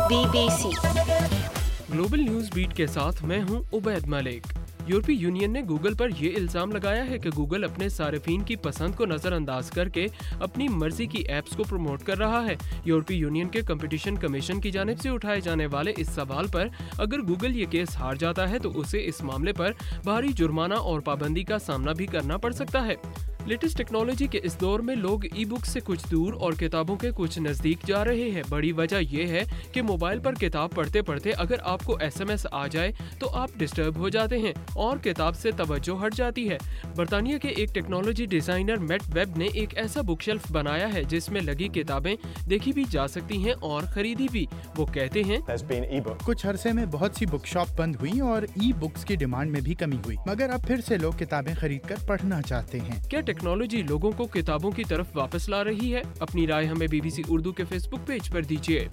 BBC global news beat के साथ मैं हूं उबैद मलिक। यूरोपीय यूनियन ने गूगल पर यह इल्जाम लगाया है कि गूगल अपने सार्फिन की पसंद को नजरअंदाज करके अपनी मर्जी की एप्स को प्रमोट कर रहा है। यूरोपीय यूनियन के कंपटीशन कमीशन की जानिब से उठाए जाने वाले इस सवाल पर अगर गूगल ये केस हार जाता है तो उसे इस मामले पर भारी जुर्माना और पाबंदी का सामना भी करना पड़ सकता है। लेटेस्ट टेक्नोलॉजी के इस दौर में लोग ई बुक से कुछ दूर और किताबों के कुछ नजदीक जा रहे हैं। बड़ी वजह यह है कि मोबाइल पर किताब पढ़ते पढ़ते अगर आपको SMS आ जाए तो आप डिस्टर्ब हो जाते हैं और किताब से तवज्जो हट जाती है। बर्तानिया के एक टेक्नोलॉजी डिजाइनर मैट वेब ने एक ऐसा बुक शेल्फ बनाया है जिसमें लगी किताबें देखी भी जा सकती हैं और खरीदी भी। वो कहते हैं, कुछ अरसे में बहुत सी बुक शॉप बंद हुई और ई बुक्स की डिमांड में भी कमी हुई, मगर अब फिर से लोग किताबें खरीद कर पढ़ना चाहते हैं। क्या टेक्नोलॉजी लोगों को किताबों की तरफ वापस ला रही है? अपनी राय हमें BBC उर्दू के फेसबुक पेज पर दीजिए।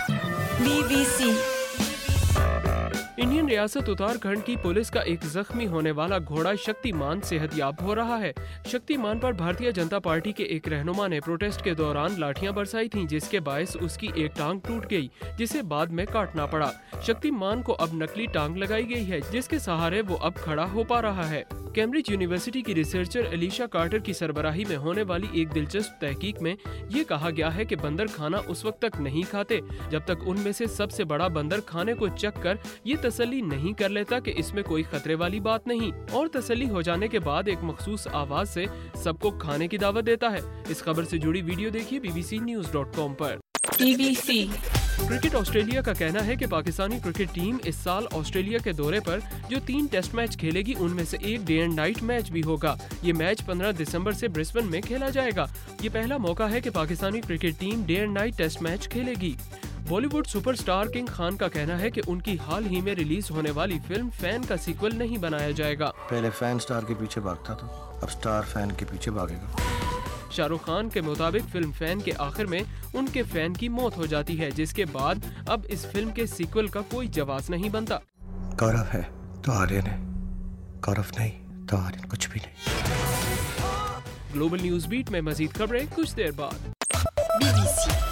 BBC इंडियन रियासत उत्तराखंड की पुलिस का एक जख्मी होने वाला घोड़ा शक्तिमान सेहतयाब हो रहा है। शक्तिमान पर भारतीय जनता पार्टी के एक रहनुमा ने प्रोटेस्ट के दौरान लाठियां बरसाई थीं, जिसके बायस उसकी एक टांग टूट गई, जिसे बाद में काटना पड़ा। शक्तिमान को अब नकली टांग लगाई गई है, जिसके सहारे वो अब खड़ा हो पा रहा है। कैम्ब्रिज यूनिवर्सिटी की रिसर्चर एलिशा कार्टर की सरबराही में होने वाली एक दिलचस्प तहकीक में ये कहा गया है कि बंदर खाना उस वक्त तक नहीं खाते जब तक उनमें से सबसे बड़ा बंदर खाने को चख कर ये तसल्ली नहीं कर लेता कि इसमें कोई खतरे वाली बात नहीं, और तसल्ली हो जाने के बाद एक मखसूस आवाज से सबको खाने की दावत देता है। इस खबर से जुड़ी वीडियो देखिए bbcnews.com पर। BBC क्रिकेट ऑस्ट्रेलिया का कहना है कि पाकिस्तानी क्रिकेट टीम इस साल ऑस्ट्रेलिया के दौरे पर जो 3 टेस्ट मैच खेलेगी उनमें से एक डे एंड नाइट मैच भी होगा। ये मैच 15 दिसंबर से ब्रिस्बेन में खेला जाएगा। ये पहला मौका है कि Pakistani cricket team day and night test match खेलेगी। बॉलीवुड सुपरस्टार किंग खान का कहना है कि उनकी हाल ही में रिलीज होने वाली फिल्म फैन का सीक्वल नहीं बनाया जाएगा। पहले फैन स्टार के पीछे भागता था, अब स्टार फैन के पीछे भागेगा। शाहरुख खान के मुताबिक फिल्म फैन के आखिर में उनके फैन की मौत हो जाती है, जिसके बाद अब इस फिल्म के सीक्वल का कोई जवाब नहीं बनता। गौरव है तो आर्यन है, गौरव नहीं तो आर्यन कुछ भी नहीं। ग्लोबल न्यूज बीट में मजीद खबरें कुछ देर बाद। BBC